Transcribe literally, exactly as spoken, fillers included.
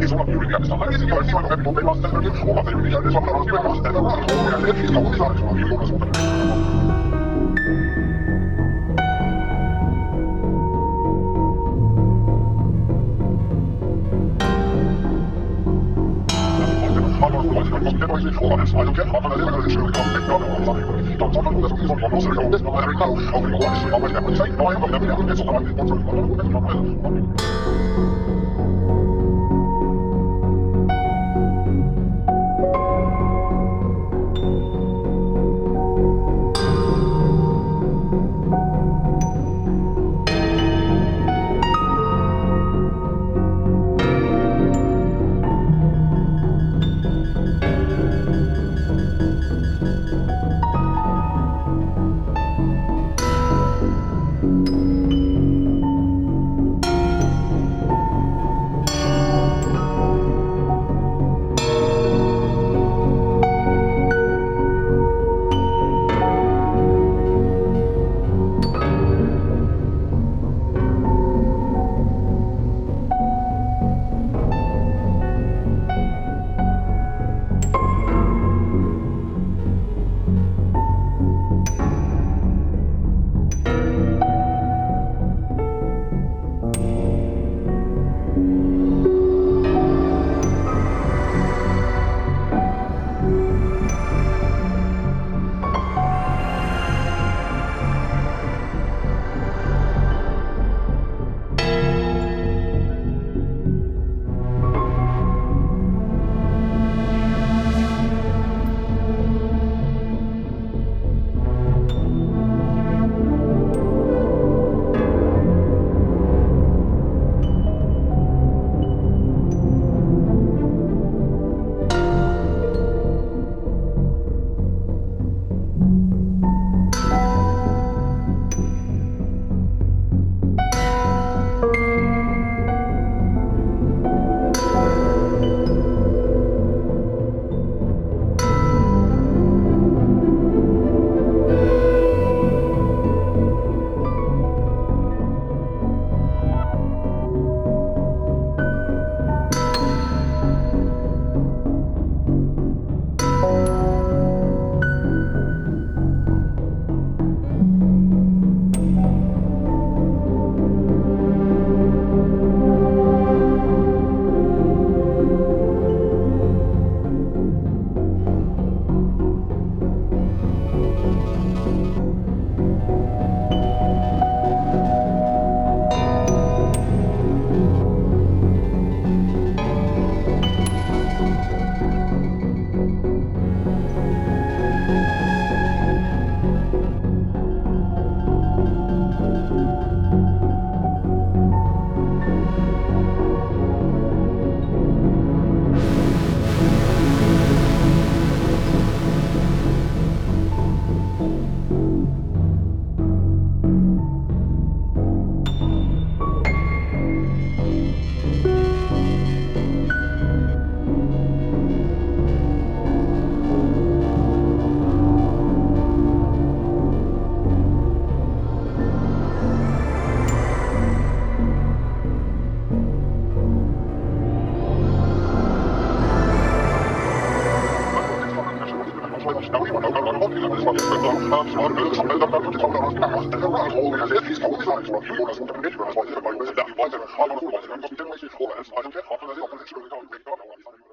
is one of the reactions. I think I see my people they lost their or what they really are is what I was doing was that I was going to get is how these are you know I don't know what I'm going to for honest. I don't get half an hour to really come pick up on something. Don't talk about this on also go this no matter how. I'll be honest, always never say no I am never never get so I'm not sure what I'm I don't